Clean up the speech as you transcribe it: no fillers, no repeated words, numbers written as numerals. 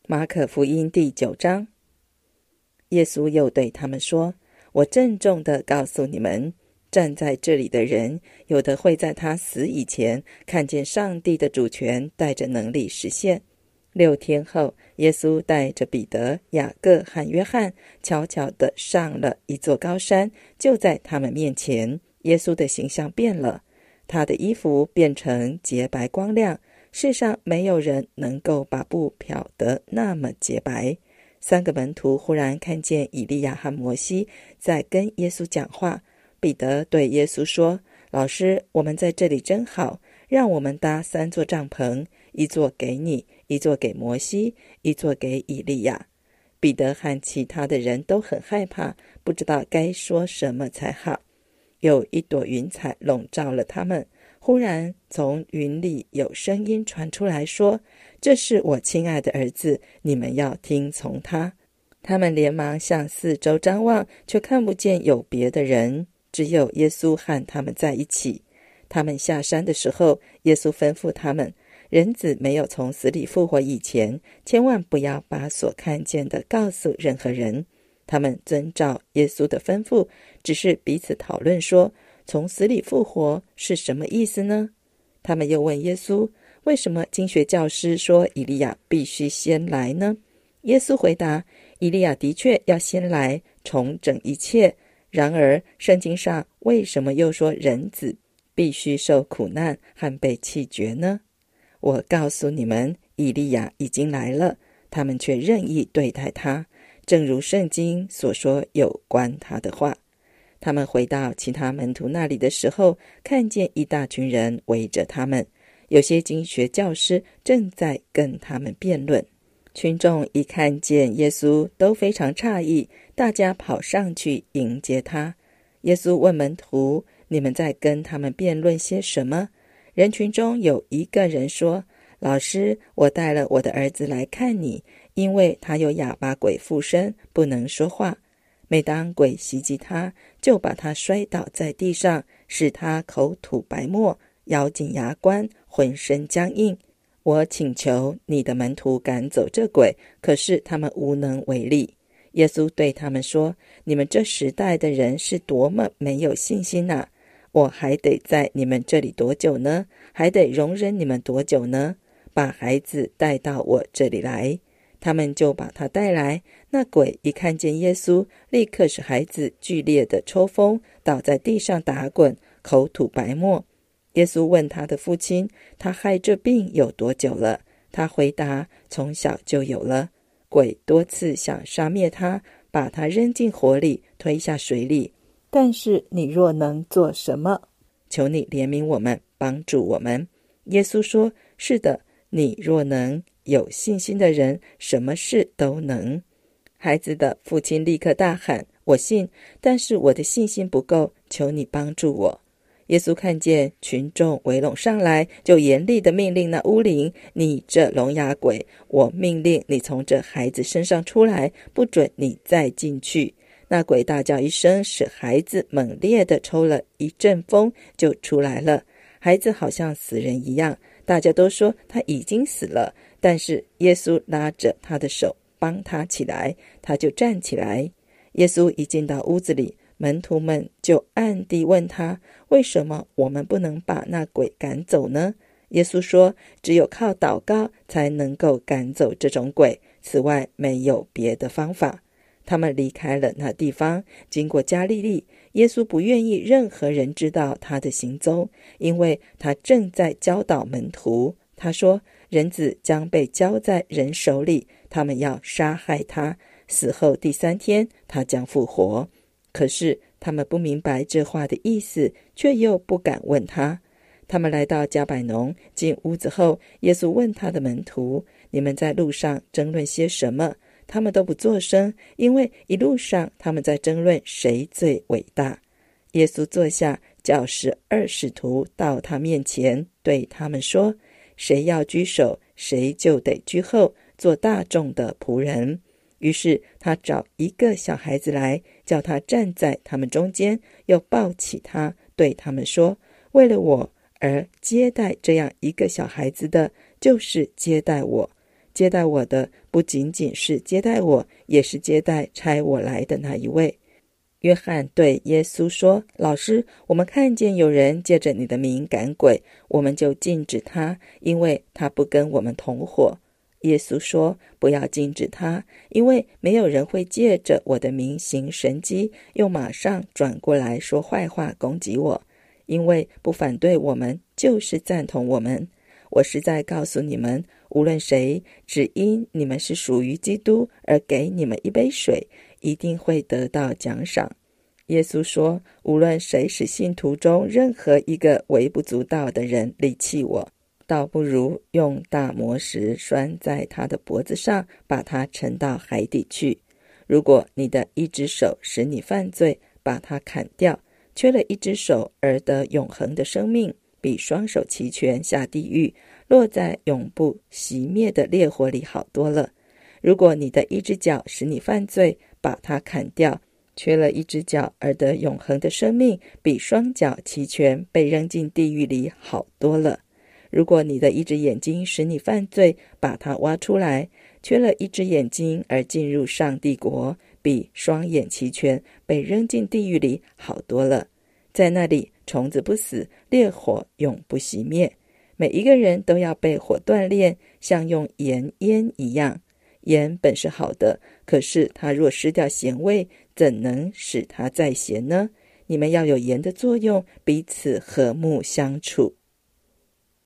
马可福音第9章。耶稣又对他们说，我郑重地告诉你们，站在这里的人，有的会在他死以前看见上帝的主权带着能力实现。6天后，耶稣带着彼得、雅各和约翰悄悄地上了一座高山，就在他们面前，耶稣的形象变了，他的衣服变成洁白光亮，世上没有人能够把布漂得那么洁白。3个门徒忽然看见以利亚和摩西在跟耶稣讲话。彼得对耶稣说，老师，我们在这里真好，让我们搭3座帐篷，一座给你，一座给摩西，一座给以利亚。彼得和其他的人都很害怕，不知道该说什么才好。有一朵云彩笼罩了他们，忽然从云里有声音传出来说，这是我亲爱的儿子，你们要听从他。他们连忙向四周张望，却看不见有别的人，只有耶稣和他们在一起。他们下山的时候，耶稣吩咐他们，人子没有从死里复活以前，千万不要把所看见的告诉任何人。他们遵照耶稣的吩咐，只是彼此讨论说，从死里复活是什么意思呢？他们又问耶稣，为什么经学教师说以利亚必须先来呢？耶稣回答，以利亚的确要先来重整一切，然而圣经上为什么又说人子必须受苦难和被弃绝呢？我告诉你们，以利亚已经来了，他们却任意对待他，正如圣经所说有关他的话。他们回到其他门徒那里的时候，看见一大群人围着他们，有些经学教师正在跟他们辩论。群众一看见耶稣都非常诧异，大家跑上去迎接他。耶稣问门徒，你们在跟他们辩论些什么？人群中有一个人说，老师，我带了我的儿子来看你，因为他有哑巴鬼附身，不能说话。每当鬼袭击他，就把他摔倒在地上，使他口吐白沫，咬紧牙关，浑身僵硬。我请求你的门徒赶走这鬼，可是他们无能为力。耶稣对他们说，你们这时代的人是多么没有信心啊！我还得在你们这里多久呢？还得容忍你们多久呢？把孩子带到我这里来。他们就把他带来，那鬼一看见耶稣，立刻使孩子剧烈的抽风，倒在地上打滚，口吐白沫。耶稣问他的父亲，他害这病有多久了？他回答，从小就有了。鬼多次想杀灭他，把他扔进火里，推下水里。但是你若能做什么，求你怜悯我们，帮助我们。耶稣说，是的，你若能，有信心的人什么事都能。孩子的父亲立刻大喊，我信，但是我的信心不够，求你帮助我。耶稣看见群众围拢上来，就严厉地命令那污灵，你这聋哑鬼，我命令你从这孩子身上出来，不准你再进去。那鬼大叫一声，使孩子猛烈地抽了一阵风，就出来了。孩子好像死人一样，大家都说他已经死了，但是耶稣拉着他的手帮他起来，他就站起来。耶稣一进到屋子里，门徒们就暗地问他，为什么我们不能把那鬼赶走呢？耶稣说，只有靠祷告才能够赶走这种鬼，此外没有别的方法。他们离开了那地方，经过加利利。耶稣不愿意任何人知道他的行踪，因为他正在教导门徒。他说，人子将被交在人手里，他们要杀害他，死后第3天他将复活。可是他们不明白这话的意思，却又不敢问他。他们来到迦百农，进屋子后，耶稣问他的门徒，你们在路上争论些什么？他们都不作声，因为一路上他们在争论谁最伟大。耶稣坐下，叫12使徒到他面前，对他们说，谁要居首，谁就得居后，做大众的仆人。于是他找一个小孩子来，叫他站在他们中间，又抱起他，对他们说，为了我而接待这样一个小孩子的，就是接待我。 接待我的不仅仅是接待我，也是接待差我来的那一位。约翰对耶稣说，老师，我们看见有人借着你的名赶鬼，我们就禁止他，因为他不跟我们同伙。耶稣说，不要禁止他，因为没有人会借着我的名行神迹，又马上转过来说坏话攻击我。因为不反对我们，就是赞同我们。我实在告诉你们，无论谁只因你们是属于基督而给你们一杯水，一定会得到奖赏。耶稣说，无论谁使信徒中任何一个微不足道的人离弃我，倒不如用大磨石拴在他的脖子上，把他沉到海底去。如果你的一只手使你犯罪，把它砍掉，缺了一只手而得永恒的生命，比双手齐全下地狱，落在永不熄灭的烈火里好多了。如果你的一只脚使你犯罪，把它砍掉，缺了一只脚而得永恒的生命，比双脚齐全被扔进地狱里好多了。如果你的一只眼睛使你犯罪，把它挖出来，缺了一只眼睛而进入上帝国，比双眼齐全被扔进地狱里好多了。在那里虫子不死，烈火永不熄灭。每一个人都要被火锻炼，像用盐腌一样。盐本是好的，可是它若失掉咸味，怎能使它再咸呢？你们要有盐的作用，彼此和睦相处。